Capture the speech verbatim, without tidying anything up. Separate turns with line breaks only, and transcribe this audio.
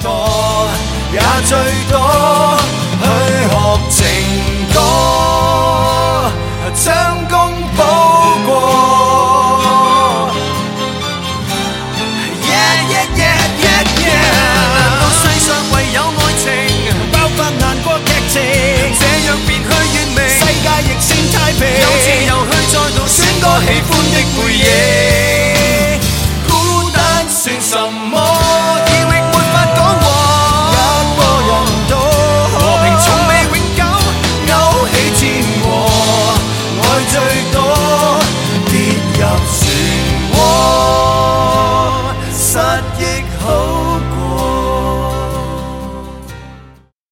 多也最多，去學情歌，將功補過。Yeah yeah yeah yeah yeah， 難道世上唯有愛情爆發難過劇情，這樣便去完美，世界亦算太平，有自由去再度選個喜歡